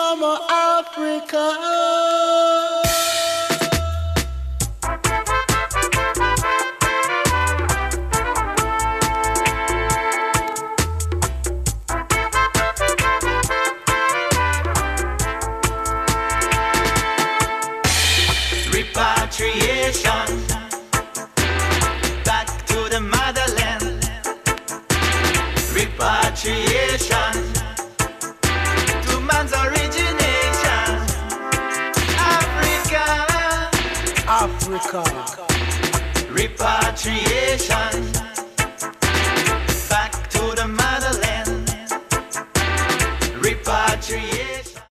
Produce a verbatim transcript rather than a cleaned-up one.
Mama Africa. Repatriation, back to the motherland. Repatriation, to man's origination. Africa, Africa. repatriation.